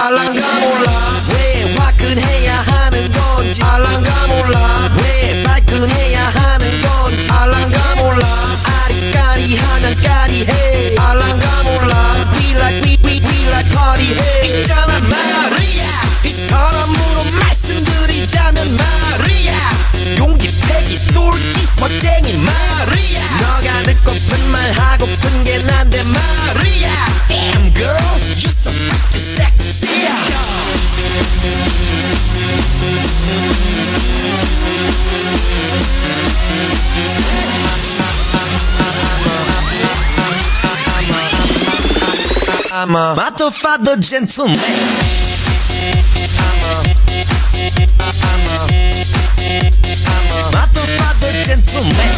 알랑가 몰라 왜 화끈해야 하는 건지 알랑가 몰라 왜 발끈해야 하는 건지 알랑가 몰라 아리까리하면 까리해 알랑가 몰라 We like party해 있잖아 마리아 이 사람으로 말씀드리자면 마리아 용기 패기 똘끼 멋쟁이 마리아 너가 듣고픈 말 하고픈 게 난데 마리아 Damn girl you so fucking sexy I'm a motherfucker gentleman motherfucker gentleman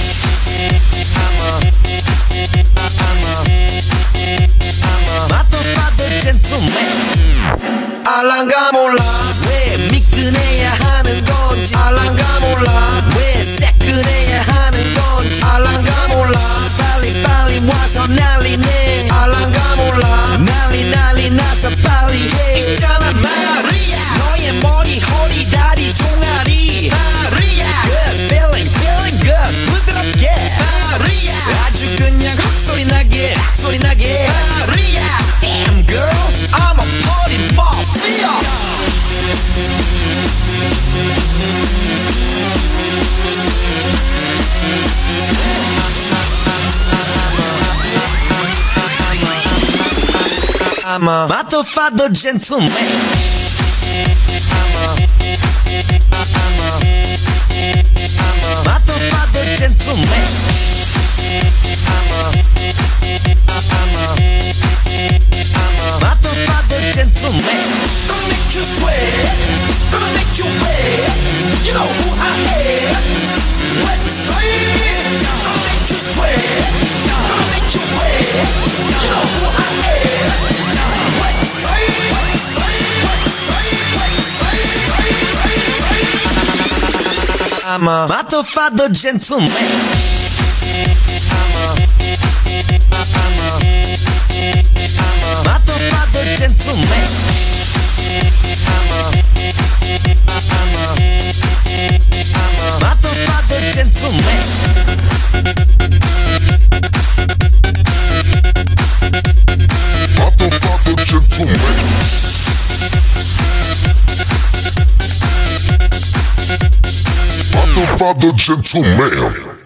motherfucker gentleman 알랑가 몰라 왜 미끈해야 하는 건지 알랑가 몰라 왜 새끈해야 하는 건지 알랑가 몰라 빨리 와서 난리내 알랑가 몰라 난리 나서 빨리 해 있잖아 마리아 너의 머리 허리 다리 종아리 마리아 Good feeling good 부드럽게 마리아 아주 그냥 헉소리 나게 마리아 Damn girl I'm a party mafia I'm a motherfucker gentleman motherfucker gentleman motherfucker gentleman Gonna make you sweat Gonna make you wet You know who I am Let's say Gonna make you sweat Gonna make you wet You know who I am Let's say I'm a motherfucker gentleman motherfucker gentleman motherfucker gentleman motherfucker gentleman motherfucker gentleman